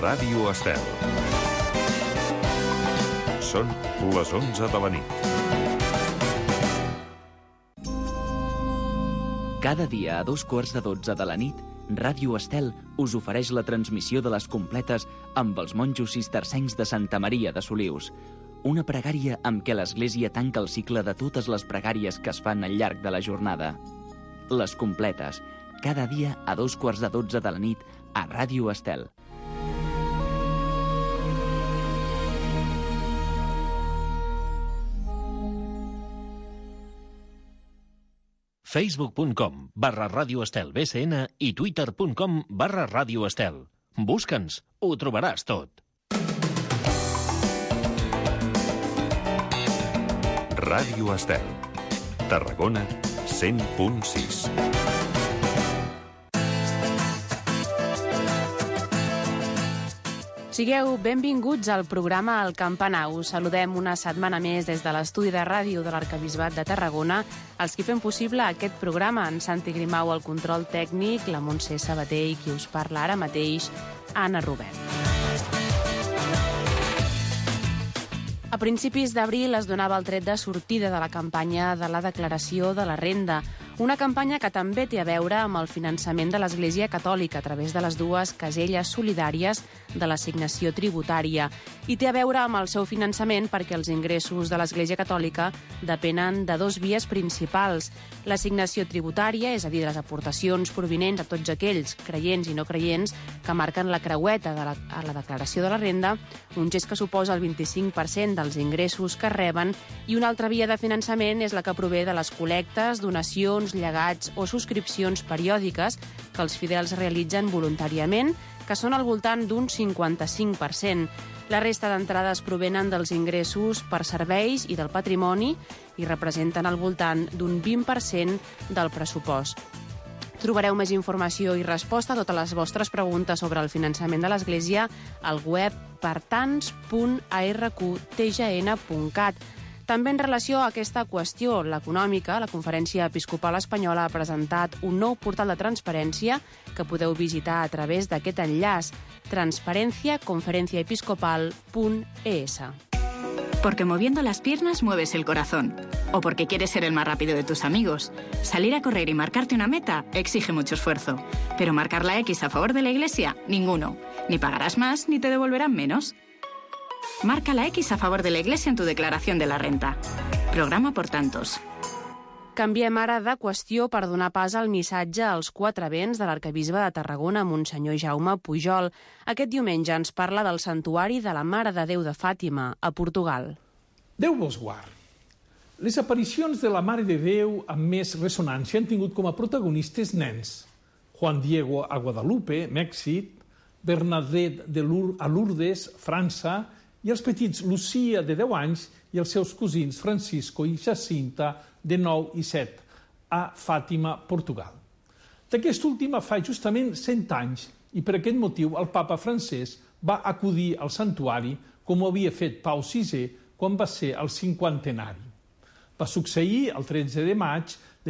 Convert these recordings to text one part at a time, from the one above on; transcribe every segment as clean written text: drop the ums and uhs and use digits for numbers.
Ràdio Estel. Són les 11 de la nit. Cada dia a 2:15 de la nit, Ràdio Estel us ofereix la transmissió de les completes amb els monjos cistercencs de Santa Maria de Solius. Una pregària amb què l'Església tanca el cicle de totes les pregàries que es fan al llarg de la jornada. Les completes, cada dia a 2:15 de la nit a Ràdio Estel. Facebook.com/Ràdio Estel BCN i Twitter.com/Ràdio Estel. Busca'ns, ho trobaràs tot. Ràdio Estel. Tarragona 100.6. Sigueu benvinguts al programa El Campanar. Us saludem una setmana més des de l'estudi de ràdio de l'Arquebisbat de Tarragona. Els qui fem possible aquest programa, en Santi Grimau al control tècnic, la Montse Sabater i qui us parla ara mateix, Anna Robert. A principis d'abril es donava el tret de sortida de la campanya de la declaració de la renda, una campanya que també té a veure amb el finançament de l'Església Catòlica a través de les dues caselles solidàries de l'assignació tributària i té a veure amb el seu finançament perquè els ingressos de l'Església Catòlica depenen de dos vies principals. L'assignació tributària, és a dir, les aportacions provinents a tots aquells creients i no creients que marquen la creueta a la declaració de la renda, un gest que suposa el 25% dels ingressos que reben, i una altra via de finançament és la que prové de les col·lectes, donacions, llegats o subscripcions periòdiques que els fidels realitzen voluntàriament, que són al voltant d'un 55%. La resta d'entrades provenen dels ingressos per serveis i del patrimoni i representen al voltant d'un 20% del pressupost. Trobareu més informació i resposta a totes les vostres preguntes sobre el finançament de l'Església al web partans.arqtgn.cat. També en relació a aquesta qüestió, l'econòmica, la Conferència Episcopal Espanyola ha presentat un nou portal de transparència que podeu visitar a través d'aquest enllaç, transparenciaconferenciaepiscopal.es. Porque moviendo las piernas mueves el corazón. O porque quieres ser el más rápido de tus amigos. Salir a correr y marcarte una meta exige mucho esfuerzo. Pero marcar la X a favor de la Iglesia, ninguno. Ni pagarás más ni te devolverán menos. Marca la X a favor de la Iglesia en tu declaración de la renta. Programa por tantos. Canviem ara de qüestió per donar pas al missatge als quatre vents de l'arquebisbe de Tarragona, Monsenyor Jaume Pujol. Aquest diumenge ens parla del santuari de la Mare de Déu de Fàtima, a Portugal. Déu vos guard. Les aparicions de la Mare de Déu amb més ressonància han tingut com a protagonistes nens. Juan Diego a Guadalupe, Mèxic, Bernadette a Lourdes, França, i els petits Lucía, de 10 anys, i els seus cosins Francisco i Jacinta, de 9 i 7, a Fàtima, Portugal. D'aquesta última fa justament 100 anys, i per aquest motiu el papa francès va acudir al santuari com ho havia fet Pau VI quan va ser el 50enari. Va succeir el 13 de maig de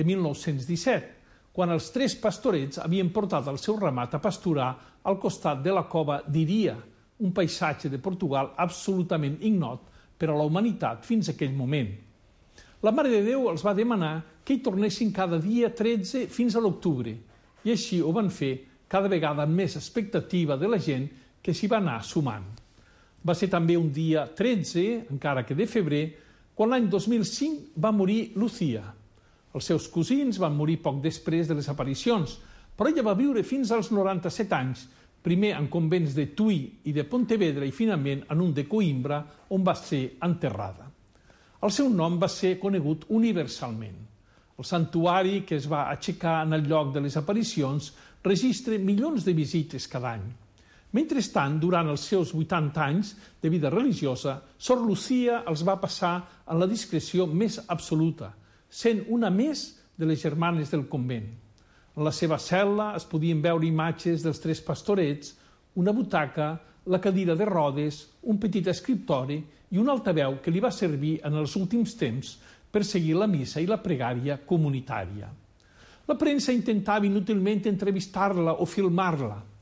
1917, quan els 3 pastorets havien portat el seu ramat a pasturar al costat de la cova d'Iria, un paisatge de Portugal absolutament ignot per a la humanitat fins a aquell moment. La Mare de Déu els va demanar que hi tornessin cada dia 13 fins a l'octubre, i així ho van fer cada vegada amb més expectativa de la gent que s'hi va anar sumant. Va ser també un dia 13, encara que de febrer, quan l'any 2005 va morir Lucía. Els seus cosins van morir poc després de les aparicions, però ella va viure fins als 97 anys, primer en convents de Tui i de Pontevedra i finalment en un de Coimbra, on va ser enterrada. El seu nom va ser conegut universalment. El santuari que es va aixecar en el lloc de les aparicions registra milions de visites cada any. Mentrestant, durant els seus 80 anys de vida religiosa, Sor Lucía els va passar en la discreció més absoluta, sent una més de les germanes del convent. En la seva cel·la es podien veure imatges dels 3 pastorets, una butaca, la cadira de rodes, un petit escriptori i un altaveu que li va servir en els últims temps per seguir la missa i la pregària comunitària. La premsa intentava inútilment entrevistar-la o filmar-la,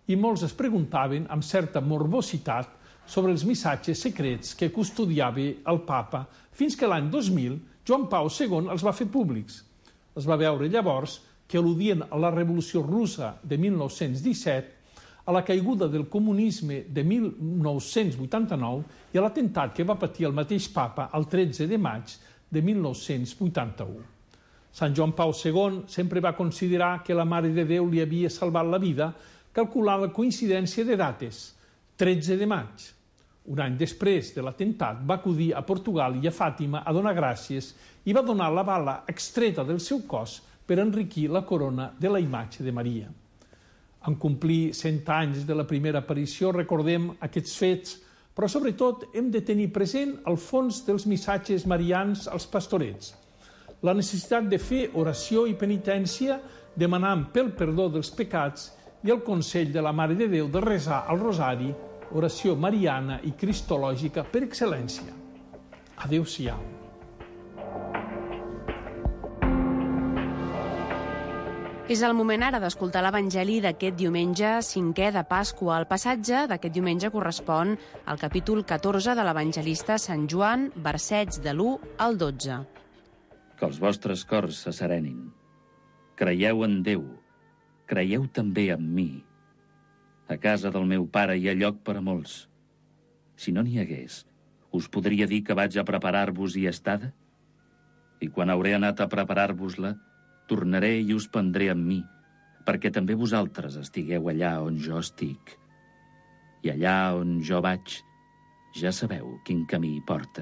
i molts es preguntaven amb certa morbositat sobre els missatges secrets que custodiava el papa, fins que l'any 2000 Joan Pau II els va fer públics. Es va veure llavors que al·ludien a la Revolució Russa de 1917, a la caiguda del comunisme de 1989 i a l'atemptat que va patir el mateix papa el 13 de maig de 1981. Sant Joan Pau II sempre va considerar que la Mare de Déu li havia salvat la vida, calculant la coincidència de dates, 13 de maig. Un any després de l'atemptat va acudir a Portugal i a Fàtima a donar gràcies i va donar la bala extreta del seu cos per enriquir la corona de la imatge de Maria. En complir 100 anys de la primera aparició recordem aquests fets, però sobretot hem de tenir present el fons dels missatges marians als pastorets. La necessitat de fer oració i penitència demanant pel perdó dels pecats i el consell de la Mare de Déu de resar el rosari, oració mariana i cristològica per excel·lència. Adéu-siau. És el moment ara d'escoltar l'Evangeli d'aquest diumenge 5è de Pasqua. El passatge d'aquest diumenge correspon al capítol 14 de l'Evangelista Sant Joan, versets de l'1 al 12. Que els vostres cors se serenin. Creieu en Déu. Creieu també en mi. A casa del meu pare hi ha lloc per a molts. Si no n'hi hagués, us podria dir que vaig a preparar-vos-hi estada? I quan hauré anat a preparar-vos-la, tornaré i us prendré amb mi, perquè també vosaltres estigueu allà on jo estic. I allà on jo vaig, ja sabeu quin camí hi porta.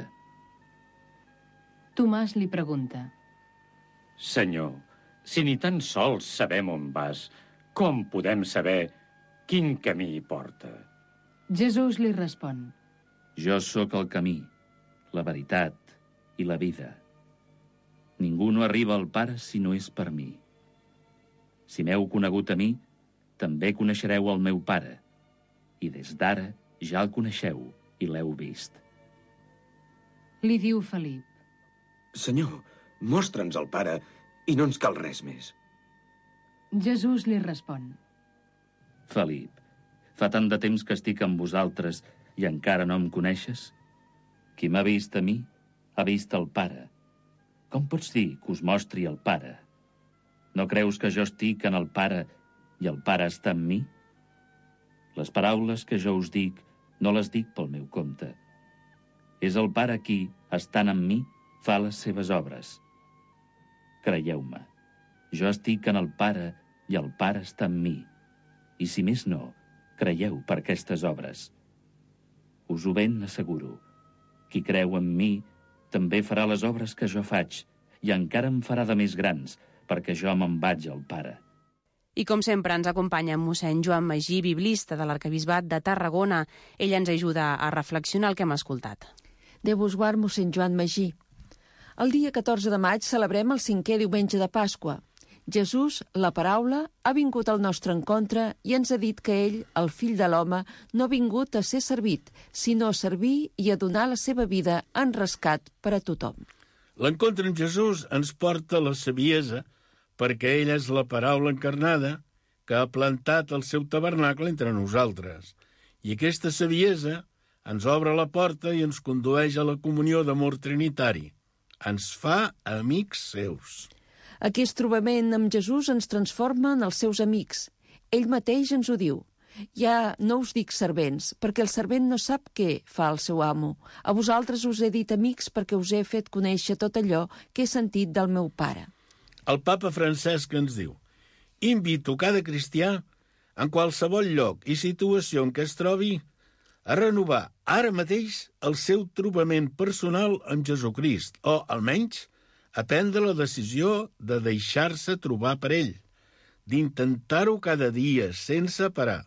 Tomàs li pregunta: Senyor, si ni tan sols sabem on vas, com podem saber quin camí hi porta? Jesús li respon: Jo sóc el camí, la veritat i la vida. Ningú no arriba al Pare si no és per mi. Si m'heu conegut a mi, també coneixereu el meu Pare, i des d'ara ja el coneixeu i l'heu vist. Li diu Felip: Senyor, mostra'ns el Pare i no ens cal res més. Jesús li respon: Felip, fa tant de temps que estic amb vosaltres i encara no em coneixes? Qui m'ha vist a mi, ha vist el Pare. Com pots dir que us mostri el Pare? No creus que jo estic en el Pare i el Pare està en mi? Les paraules que jo us dic no les dic pel meu compte. És el Pare qui, estant en mi, fa les seves obres. Creieu-me, jo estic en el Pare i el Pare està en mi. I si més no, creieu per aquestes obres. Us ho ben asseguro. Qui creu en mi també farà les obres que jo faig i encara em farà de més grans, perquè jo me'n vaig al Pare. I com sempre ens acompanya mossèn Joan Magí, biblista de l'Arquebisbat de Tarragona. Ell ens ajuda a reflexionar el que hem escoltat. Déu vos guard, mossèn Joan Magí. El dia 14 de maig celebrem el 5è diumenge de Pasqua. Jesús, la paraula, ha vingut al nostre encontre i ens ha dit que ell, el fill de l'home, no ha vingut a ser servit, sinó a servir i a donar la seva vida en rescat per a tothom. L'encontre amb Jesús ens porta la saviesa, perquè ell és la paraula encarnada que ha plantat el seu tabernacle entre nosaltres. I aquesta saviesa ens obre la porta i ens condueix a la comunió d'amor trinitari. Ens fa amics seus. Aquest trobament amb Jesús ens transforma en els seus amics. Ell mateix ens ho diu. Ja no us dic servents, perquè el servent no sap què fa el seu amo. A vosaltres us he dit amics perquè us he fet conèixer tot allò que he sentit del meu Pare. El papa Francesc ens diu: invito cada cristià, en qualsevol lloc i situació en què es trobi, a renovar ara mateix el seu trobament personal amb Jesucrist, o, almenys, a prendre la decisió de deixar-se trobar per ell, d'intentar-ho cada dia sense parar.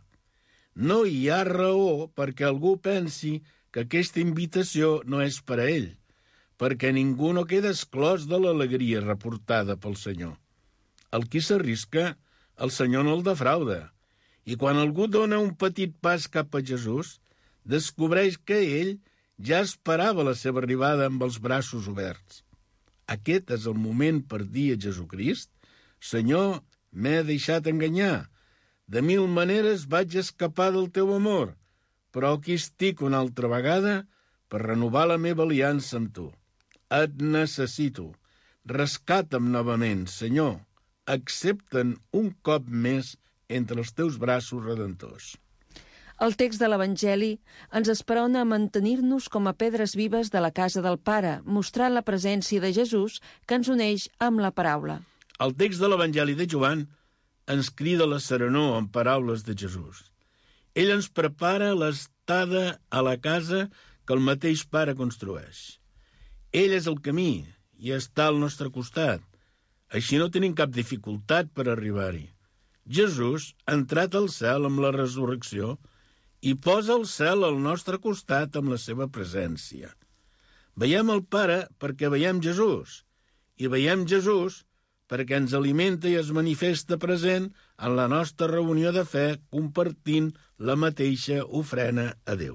No hi ha raó perquè algú pensi que aquesta invitació no és per a ell, perquè ningú no queda exclòs de l'alegria reportada pel Senyor. El qui s'arrisca, el Senyor no el defrauda, i quan algú dona un petit pas cap a Jesús, descobreix que ell ja esperava la seva arribada amb els braços oberts. Aquest és el moment per dir a Jesucrist: Senyor, m'he deixat enganyar. De 1000 maneres vaig escapar del teu amor, però aquí estic una altra vegada per renovar la meva aliança amb tu. Et necessito. Rescata'm novament, Senyor. Accepta'n un cop més entre els teus braços redentors. El text de l'Evangeli ens esperona a mantenir-nos com a pedres vives de la casa del Pare, mostrant la presència de Jesús que ens uneix amb la paraula. El text de l'Evangeli de Joan ens crida la serenor amb paraules de Jesús. Ell ens prepara l'estada a la casa que el mateix Pare construeix. Ell és el camí i està al nostre costat. Així no tenim cap dificultat per arribar-hi. Jesús ha entrat al cel amb la resurrecció i posa el cel al nostre costat amb la seva presència. Veiem el Pare perquè veiem Jesús, i veiem Jesús perquè ens alimenta i es manifesta present en la nostra reunió de fe, compartint la mateixa ofrena a Déu.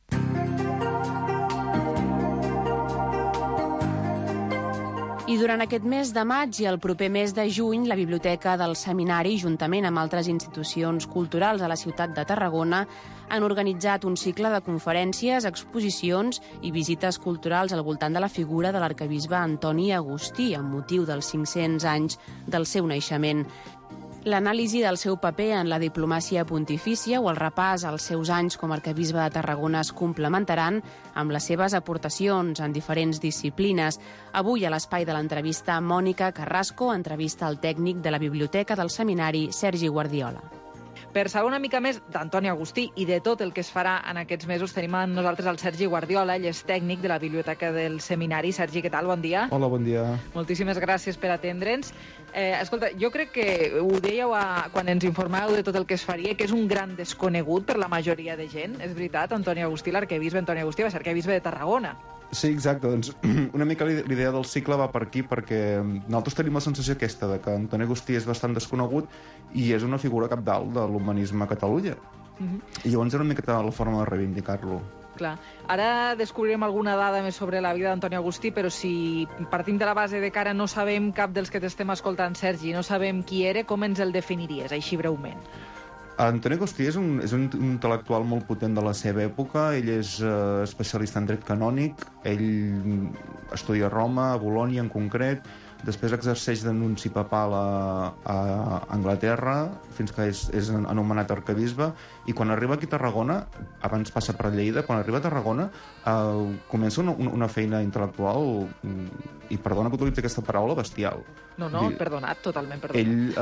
I durant aquest mes de maig i el proper mes de juny, la Biblioteca del Seminari, juntament amb altres institucions culturals a la ciutat de Tarragona, han organitzat un cicle de conferències, exposicions i visites culturals al voltant de la figura de l'arquebisbe Antoni Agustí, amb motiu dels 500 anys del seu naixement. L'anàlisi del seu paper en la diplomàcia pontifícia o el repàs als seus anys com a arquebisbe de Tarragona es complementaran amb les seves aportacions en diferents disciplines. Avui, a l'espai de l'entrevista, Mònica Carrasco entrevista el tècnic de la Biblioteca del Seminari, Sergi Guardiola. Per saber una mica més d'Antoni Agustí i de tot el que es farà en aquests mesos, tenim amb nosaltres el Sergi Guardiola, ell és tècnic de la Biblioteca del Seminari. Sergi, què tal? Bon dia. Hola, bon dia. Moltíssimes gràcies per atendre'ns. Escolta, jo crec que ho dèieu quan ens informàveu de tot el que es faria, que és un gran desconegut per la majoria de gent. És veritat, Antoni Agustí, l'arquebisbe Antoni Agustí, va ser arquebisbe de Tarragona. Sí, exacte. Doncs una mica l'idea del cicle va per aquí, perquè nosaltres tenim la sensació aquesta de que Antoni Agustí és bastant desconegut i és una figura cabdal de l'humanisme a Catalunya. I llavors era una miqueta la forma de reivindicar-lo. Clar. Ara descobrirem alguna dada més sobre la vida d'Antoni Agustí, però si partim de la base de que ara no sabem cap dels que t'estem escoltant, Sergi, no sabem qui era, com ens el definiries, així breument? Antoni Agustí és un intel·lectual molt potent de la seva època. Ell és especialista en dret canònic, ell estudia a Roma, a Bolònia en concret, després exerceix d'anunci papal a Anglaterra, fins que és anomenat arquebisbe, i quan arriba aquí a Tarragona, abans passa per Lleida, quan arriba a Tarragona comença una feina intel·lectual, i perdona que utilitzi aquesta paraula, bestial. No, perdonat, totalment perdonat.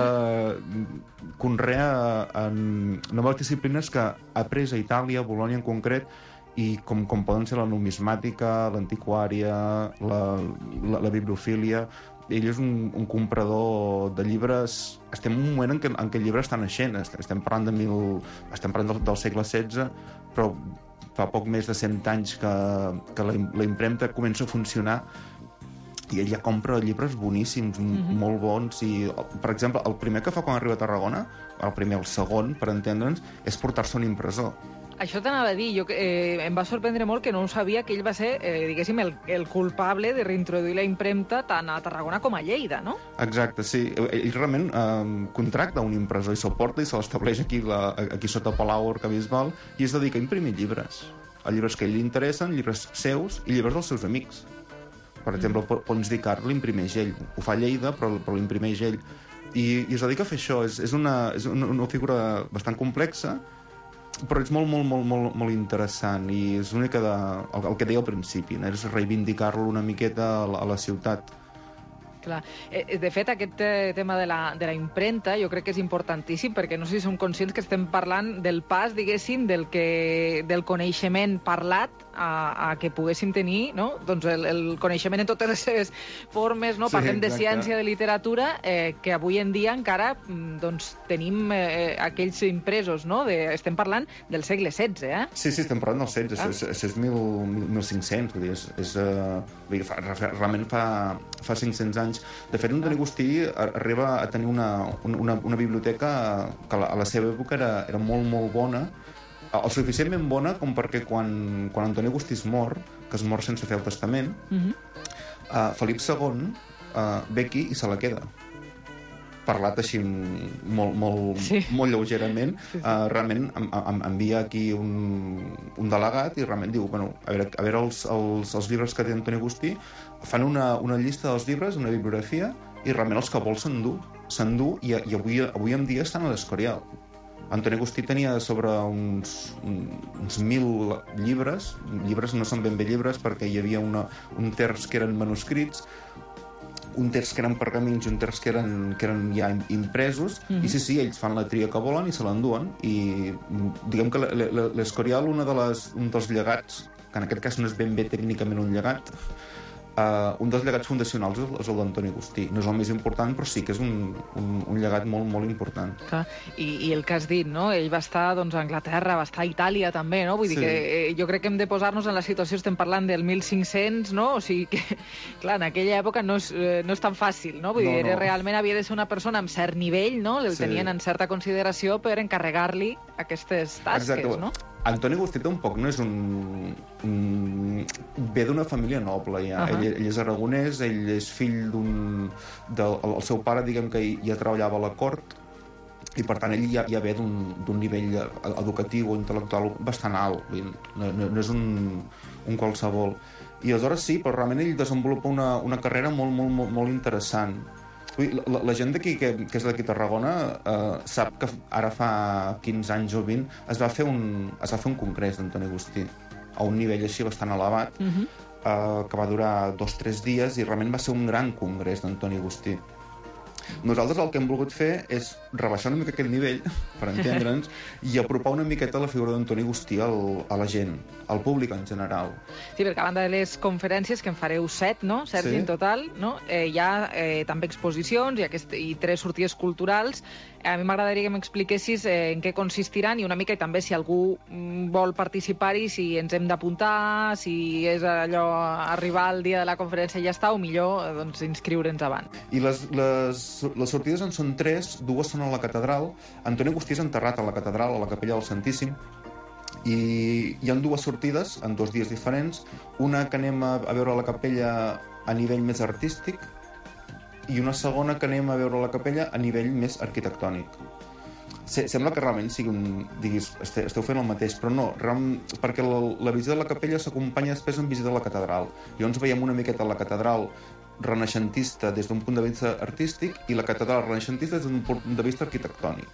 Ell conrea noves disciplines que ha après a Itàlia, a Bolònia en concret, i com poden ser la numismàtica, l'antiquària, la bibliofília. Ell és un comprador de llibres. Estem en un moment en què el llibre està naixent. Estem parlant del segle XVI, però fa poc més de 100 anys que la impremta comença a funcionar i ell ja compra llibres boníssims, molt bons. I, per exemple, el primer que fa quan arriba a Tarragona, el segon, per entendre'ns, és portar-se un impressor. Això t'anava a dir, em va sorprendre molt que no ho sabia, que ell va ser, diguéssim, el culpable de reintroduir la impremta tant a Tarragona com a Lleida, no? Exacte, sí. Ell realment contracta un impressor i se'l porta i se l'estableix aquí sota Palau Arquebisbal i es dedica a imprimir llibres. Llibres que a ell li interessen, llibres seus i llibres dels seus amics. Per exemple, Pons d'Icart l'imprimeix ell. Ho fa a Lleida, però l'imprimeix ell. I es dedica a fer això. És una figura bastant complexa, però és molt interessant, i és una mica el que deia al principi, és reivindicar-lo una miqueta a la ciutat. Clar. De fet, aquest tema de la impremta jo crec que és importantíssim, perquè no sé si som conscients que estem parlant del pas, diguéssim, del coneixement parlat a que poguéssim tenir, no? Doncs el coneixement en totes les seves formes, no? Parlem de ciència, de literatura, que avui en dia encara tenim aquells impresos, no? Estem parlant del segle XVI, eh? Sí, estem parlant del XVI, és 1500, vull dir, realment fa 500 anys. De fet, Antoni Agustí arriba a tenir una biblioteca que a la seva època era molt bona, el suficientment bona com perquè quan Antoni Agustí es mor, que es mor sense fer el testament, Felip II ve aquí i se la queda. parlat així molt lleugerament, realment envia aquí un delegat i realment diu, bueno, a veure els llibres que té Antoni Agustí, fan una llista dels llibres, una bibliografia, i realment els que vol s'endú i avui en dia estan a l'Escorial. Antoni Agustí tenia sobre uns 1.000 llibres no són ben bé llibres perquè hi havia un terç que eren manuscrits, un terç que eren pergamins i un terç que eren ja impresos, i sí, ells fan la tria que volen i se l'enduen, i diguem que l'Escorial, un dels llegats, que en aquest cas no és ben bé tècnicament un llegat, un dels llegats fundacionals és el d'Antoni Agustí. No és el més important, però sí que és un llegat molt, molt important. I el que has dit, no? Ell va estar a Anglaterra, va estar a Itàlia també, no? Vull dir que jo crec que hem de posar-nos en la situació, estem parlant del 1500, no? O sigui que, clar, en aquella època no és tan fàcil, no? Vull dir, realment havia de ser una persona amb cert nivell, no? El tenien en certa consideració per encarregar-li aquestes tasques, no? Antoni Agustí tampoc no és ve d'una família noble, ja. Ell és aragonès, ell és fill el seu pare, diguem que ja treballava a la cort, i per tant ell ja ve d'un nivell educatiu o intel·lectual bastant alt, no és un qualsevol. I aleshores sí, però realment ell desenvolupa una carrera molt, molt, molt interessant. La gent d'aquí, que és d'aquí a Tarragona, sap que ara fa 15 anys o 20 es va fer un congrés d'Antoni Agustí a un nivell així bastant elevat, que va durar 2 o 3 dies i realment va ser un gran congrés d'Antoni Agustí. Nosaltres el que hem volgut fer és rebaixar una mica aquest nivell, per entendre'ns, i apropar una miqueta la figura d'Antoni Agustí a la gent, al públic en general. Sí, perquè a banda de les conferències, que en fareu 7, no, Sergi, en total, no? Hi ha també exposicions i 3 sortides culturals. A mi m'agradaria que m'expliquessis en què consistiran i una mica també si algú vol participar-hi, si ens hem d'apuntar, si és allò arribar al dia de la conferència i ja està, o millor doncs, inscriure'ns abans. I les sortides en són 3, 2 són a la catedral. Antoni Agustí és enterrat a la catedral, a la capella del Santíssim, i hi ha 2 sortides en 2 dies diferents, una que anem a veure la capella a nivell més artístic i una segona que anem a veure la capella a nivell més arquitectònic. Sembla que realment diguis, esteu fent el mateix, però no, perquè la visita de la capella s'acompanya després amb visita a la catedral. Llavors veiem una miqueta la catedral renaixentista des d'un punt de vista artístic i la catedral renaixentista des d'un punt de vista arquitectònic.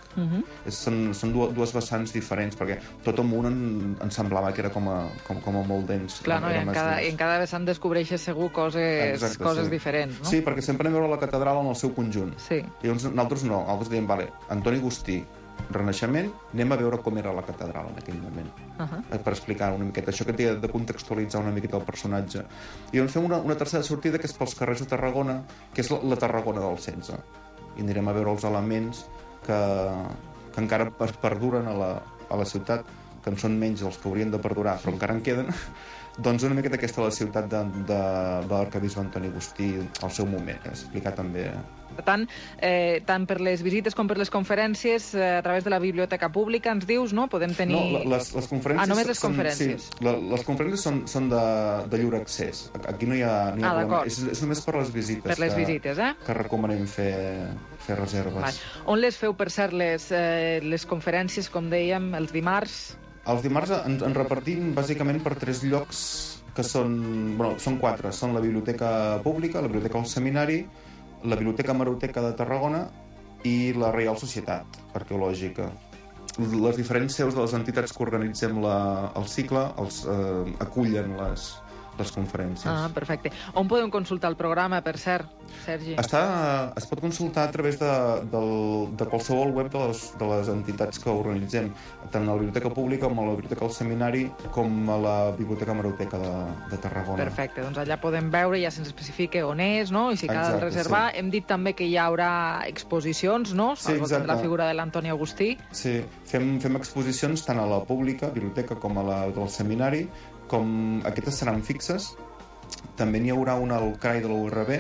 Són 2 vessants diferents, perquè tot el món em semblava que era com a molt dens. Clar, no? I en cada vessant descobreixes segur coses diferents, no? Sí, perquè sempre anem a veure la catedral en el seu conjunt. Sí. I llavors nosaltres dèiem, vale, Antoni Agustí, Renaixement, anem a veure com era la catedral en aquell moment, per explicar una miqueta això, que té de contextualitzar una miqueta el personatge. I doncs fem una tercera sortida que és pels carrers de Tarragona, que és la Tarragona del 16, i anirem a veure els elements que encara perduren a la ciutat, que en són menys els que haurien de perdurar, però encara en queden. Doncs una miqueta aquesta la ciutat de l'arquebisbe Antoni Agustí al seu moment, explicar també. Per tant, tant per les visites com per les conferències, a través de la biblioteca pública, ens dius, no? Podem tenir... No, les conferències... només les conferències. Sí, les conferències són de lliure accés. Aquí no hi ha problema. És només per les visites. Per les visites, que recomanem fer reserves. On les feu, per cert, les conferències, com dèiem, els dimarts? Els dimarts ens repartim bàsicament per 3 llocs que són 4. Són la Biblioteca Pública, la Biblioteca del Seminari, la Biblioteca Hemeroteca de Tarragona i la Reial Societat Arqueològica. Les diferents seus de les entitats que organitzem el cicle acullen les conferències. Perfecte. On podem consultar el programa, per cert, Sergi? Es pot consultar a través de qualsevol web de les entitats que organitzem, tant a la Biblioteca Pública com a la Biblioteca del Seminari com a la Biblioteca Hemeroteca de Tarragona. Perfecte, doncs allà podem veure, ja se'ns especifica on és, no? I si cal reservar. Sí. Hem dit també que hi haurà exposicions, no? Sí, exacte. La figura de l'Antoni Agustí. Sí, fem exposicions tant a la Pública, Biblioteca, com a la del Seminari, com aquestes seran fixes. També n'hi haurà una al CRAI de la URB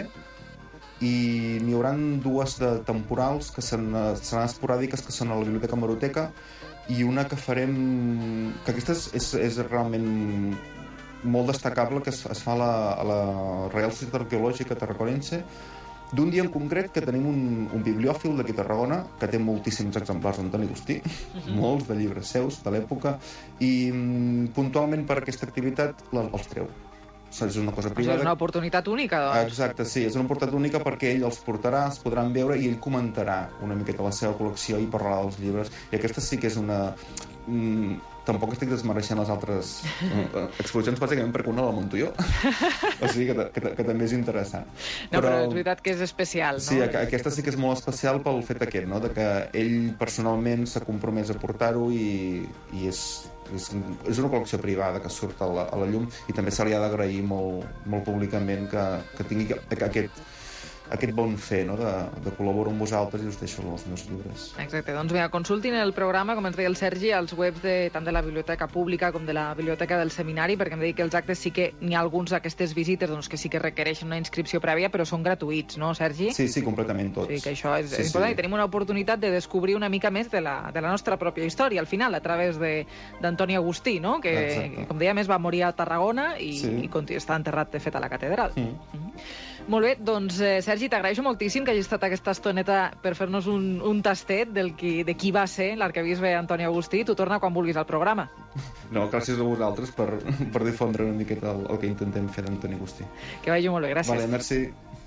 i n'hi haurà 2 de temporals que seran esporàdiques, que són a la Biblioteca Hemeroteca, i una que farem, que aquesta és realment molt destacable, que es fa a la Reial Societat Arqueològica Tarraconense, d'un dia en concret que tenim un bibliòfil d'aquí a Tarragona que té moltíssims exemplars d'Antoni Agustí, molts de llibres seus de l'època, i puntualment per aquesta activitat els treu. És una cosa privada. És una oportunitat única, doncs. Exacte, sí, és una oportunitat única perquè ell els portarà, es podran veure i ell comentarà una miqueta la seva col·lecció i parlarà dels llibres. I aquesta sí que és una... Tampoc estic desmereixent les altres exposicions, bàsicament perquè una la munto jo. O sigui que també és interessant. No, però és veritat que és especial, no? Sí, aquesta sí que és molt especial pel fet aquest, no?, de que ell personalment s'ha compromès a portar-ho i és una col·lecció privada que surt a la llum i també se li ha d'agrair molt públicament que tingui aquest bon fer, no?, de col·laborar amb vosaltres i us deixo els meus llibres. Exacte, doncs vinga, consultin el programa, com ens deia el Sergi, als webs tant de la Biblioteca Pública com de la Biblioteca del Seminari, perquè em deia que els actes sí que n'hi ha alguns d'aquestes visites doncs, que sí que requereixen una inscripció prèvia, però són gratuïts, no, Sergi? Sí, completament tots. Sí, que això és important, i tenim una oportunitat de descobrir una mica més de la nostra pròpia història, al final, a través d'Antoni Agustí, no?, que, com deia, més va morir a Tarragona i està enterrat, de fet, a la catedral. Molt bé, doncs, Sergi, t'agraeixo moltíssim que hagis estat aquesta estoneta per fer-nos un tastet de qui va ser l'arquebisbe Antoni Agustí. Tu torna quan vulguis al programa. No, gràcies a vosaltres per difondre una miqueta el que intentem fer d'Antoni Agustí. Que vagi molt bé, gràcies. Vale, merci.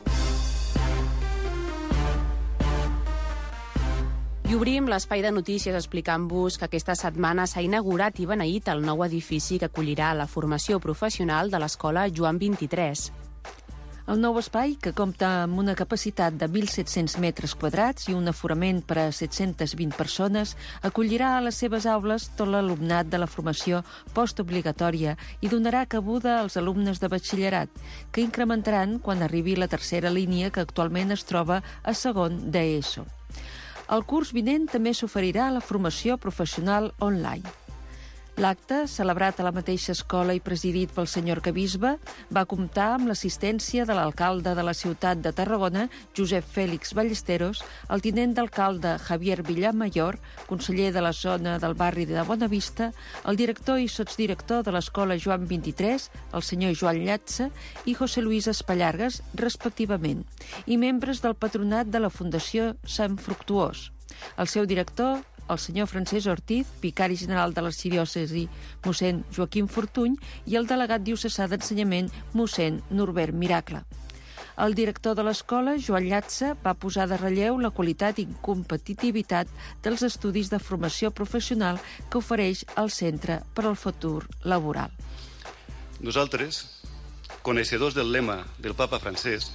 I obrim l'espai de notícies explicant-vos que aquesta setmana s'ha inaugurat i beneït el nou edifici que acollirà la formació professional de l'Escola Joan 23. El nou espai, que compta amb una capacitat de 1.700 metres quadrats i un aforament per a 720 persones, acollirà a les seves aules tot l'alumnat de la formació postobligatòria i donarà cabuda als alumnes de batxillerat, que incrementaran quan arribi la tercera línia que actualment es troba a segon d'ESO. El curs vinent també s'oferirà la formació professional online. L'acte, celebrat a la mateixa escola i presidit pel senyor arquebisbe, va comptar amb l'assistència de l'alcalde de la ciutat de Tarragona, Josep Fèlix Ballesteros, el tinent d'alcalde Javier Villamayor, conseller de la zona del barri de Bonavista, el director i sotsdirector de l'escola Joan 23, el senyor Joan Llatza i José Luis Espallargas, respectivament, i membres del patronat de la Fundació Sant Fructuós. El seu director, el senyor Francesc Ortiz, vicari general de l'arxidiòcesi mossèn Joaquim Fortuny, i el delegat diocesà d'ensenyament mossèn Norbert Miracle. El director de l'escola, Joan Llatza, va posar de relleu la qualitat i competitivitat dels estudis de formació professional que ofereix el Centre per al Futur Laboral. Nosaltres, coneixedors del lema del papa Francesc,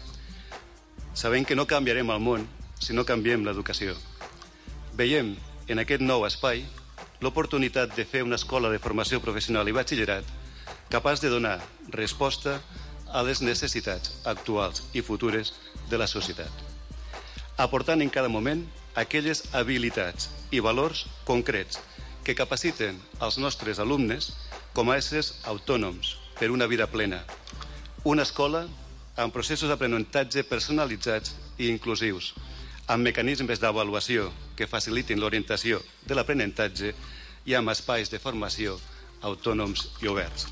sabem que no canviarem el món si no canviem l'educació. Veiem en aquest nou espai l'oportunitat de fer una escola de formació professional i batxillerat capaç de donar resposta a les necessitats actuals i futures de la societat, aportant en cada moment aquelles habilitats i valors concrets que capaciten els nostres alumnes com a éssers autònoms per una vida plena. Una escola amb processos d'aprenentatge personalitzats i inclusius, amb mecanismes d'avaluació que facilitin l'orientació de l'aprenentatge i amb espais de formació autònoms i oberts.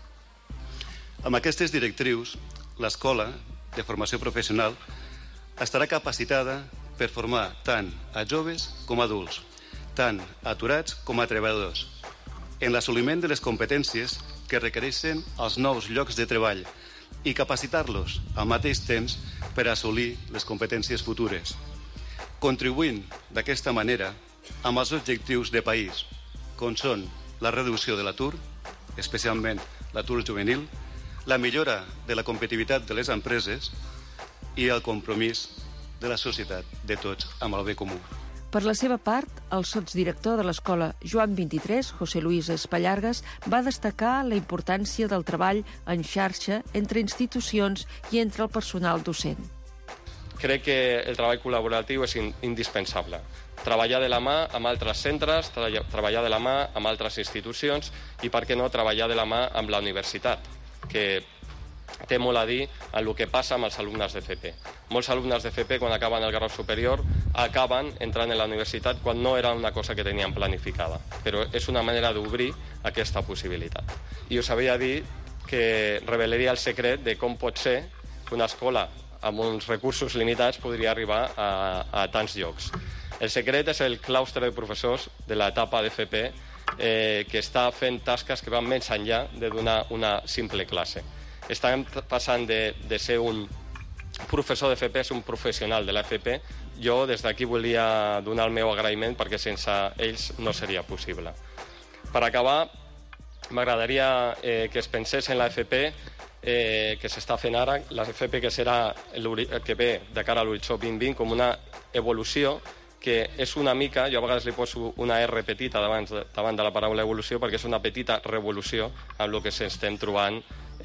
Amb aquestes directrius, l'escola de formació professional estarà capacitada per formar tant a joves com a adults, tant aturats com a treballadors, en l'assoliment de les competències que requereixen els nous llocs de treball i capacitar-los al mateix temps per assolir les competències futures, contribuint d'aquesta manera amb els objectius de país, com són la reducció de l'atur, especialment l'atur juvenil, la millora de la competitivitat de les empreses i el compromís de la societat de tots amb el bé comú. Per la seva part, el sotsdirector de l'escola Joan 23, José Luis Espallargas, va destacar la importància del treball en xarxa entre institucions i entre el personal docent. Crec que el treball col·laboratiu és indispensable. Treballar de la mà amb altres centres, treballar de la mà amb altres institucions i, per què no, treballar de la mà amb la universitat, que té molt a dir en el que passa amb els alumnes de FP. Molts alumnes de FP, quan acaben el grau superior, acaben entrant en la universitat quan no era una cosa que tenien planificada. Però és una manera d'obrir aquesta possibilitat. I us havia dit que revelaria el secret de com pot ser que una escola amb uns recursos limitats podria arribar a tants llocs. El secret és el claustre de professors de l'etapa d'FP que està fent tasques que van més enllà de donar una simple classe. Estan passant de ser un professor d'FP a ser un professional de l'FP. Jo des d'aquí volia donar el meu agraïment perquè sense ells no seria possible. Per acabar, m'agradaria que es pensés en l'AFP que s'està fent ara, l'AFP que ve de cara a l'horitzó 2020 com una evolució que és una mica, jo a vegades li poso una R petita davant de la paraula evolució perquè és una petita revolució amb el que s'estem trobant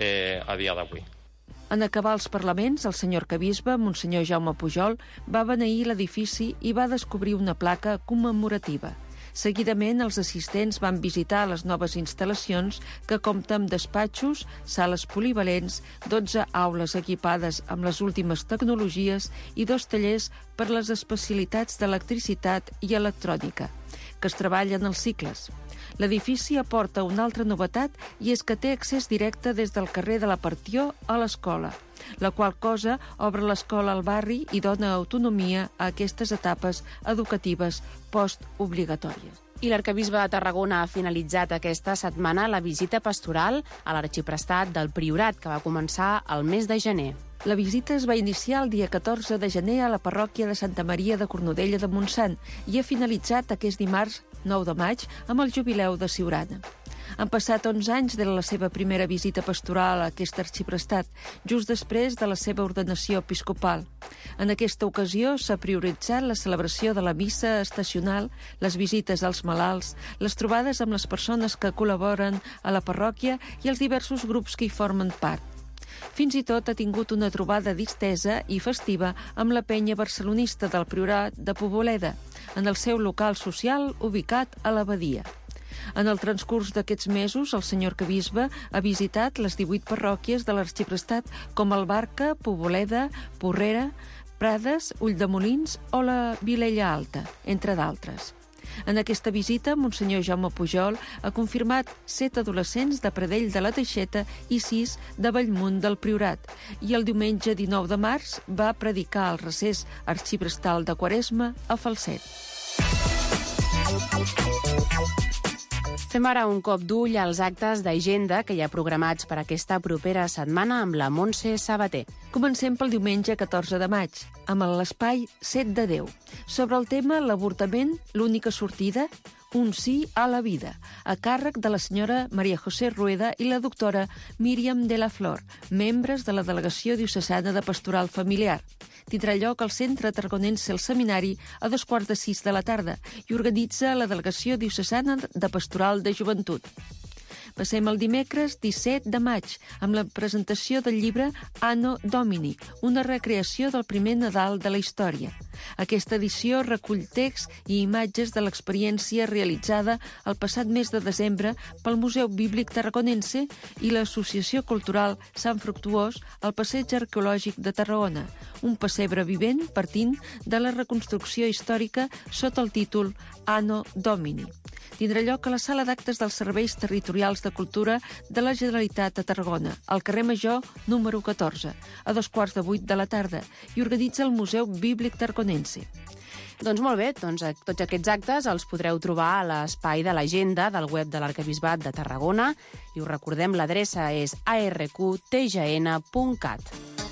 a dia d'avui. En acabar els parlaments, el senyor arquebisbe, Monsenyor Jaume Pujol, va beneir l'edifici i va descobrir una placa commemorativa. Seguidament, els assistents van visitar les noves instal·lacions que compten amb despatxos, sales polivalents, 12 aules equipades amb les últimes tecnologies i 2 tallers per les especialitats d'electricitat i electrònica, que es treballen als cicles. L'edifici aporta una altra novetat i és que té accés directe des del carrer de la Partió a l'escola, la qual cosa obre l'escola al barri i dona autonomia a aquestes etapes educatives postobligatòries. I l'arquebisbe de Tarragona ha finalitzat aquesta setmana la visita pastoral a l'arxiprestat del Priorat, que va començar el mes de gener. La visita es va iniciar el dia 14 de gener a la parròquia de Santa Maria de Cornudella de Montsant i ha finalitzat aquest dimarts 9 de maig amb el jubileu de Siurana. Han passat 11 anys de la seva primera visita pastoral a aquest arxiprestat, just després de la seva ordenació episcopal. En aquesta ocasió s'ha prioritzat la celebració de la missa estacional, les visites als malalts, les trobades amb les persones que col·laboren a la parròquia i els diversos grups que hi formen part. Fins i tot ha tingut una trobada distesa i festiva amb la penya barcelonista del Priorat de Poboleda, en el seu local social ubicat a l'Abadia. En el transcurs d'aquests mesos, el senyor arquebisbe ha visitat les 18 parròquies de l'arxiprestat com Albarca, Poboleda, Porrera, Prades, Ulldemolins o la Vilella Alta, entre d'altres. En aquesta visita, Monsenyor Jaume Pujol ha confirmat 7 adolescents de Pradell de la Teixeta i 6 de Bellmunt del Priorat. I el diumenge 19 de març va predicar el recés arxiprestal de Quaresma a Falset. Fem ara un cop d'ull als actes d'agenda que hi ha programats per aquesta propera setmana amb la Montse Sabater. Comencem pel diumenge 14 de maig, amb l'espai 7 de 10. Sobre el tema l'avortament, l'única sortida, un sí a la vida, a càrrec de la senyora Maria José Rueda i la doctora Míriam de la Flor, membres de la Delegació Diocesana de Pastoral Familiar. Tindrà lloc al Centre Tarragonense el Seminari a 5:15 de la tarda i organitza la Delegació Diocesana de Pastoral de Joventut. Passem al dimecres 17 de maig, amb la presentació del llibre Anno Domini, una recreació del primer Nadal de la història. Aquesta edició recull text i imatges de l'experiència realitzada el passat mes de desembre pel Museu Bíblic Tarragonense i l'Associació Cultural Sant Fructuós al Passeig Arqueològic de Tarragona, un pessebre vivent partint de la reconstrucció històrica sota el títol Anno Domini. Tindrà lloc a la sala d'actes dels Serveis Territorials de Cultura de la Generalitat de Tarragona, al carrer Major número 14, a 7:15 de la tarda, i organitza el Museu Bíblic Tarragonense. Doncs molt bé, tots aquests actes els podreu trobar a l'espai de l'agenda del web de l'Arquebisbat de Tarragona i us recordem, l'adreça és arqtgn.cat.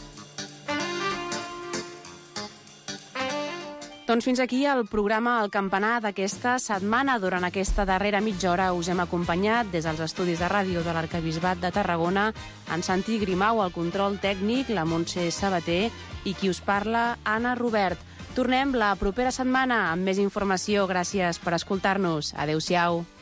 Doncs fins aquí el programa El Campanar d'aquesta setmana. Durant aquesta darrera mitja hora us hem acompanyat des dels estudis de ràdio de l'Arquebisbat de Tarragona, en Santi Grimau, al control tècnic, la Montse Sabater i qui us parla, Anna Robert. Tornem la propera setmana amb més informació. Gràcies per escoltar-nos. Adéu-siau.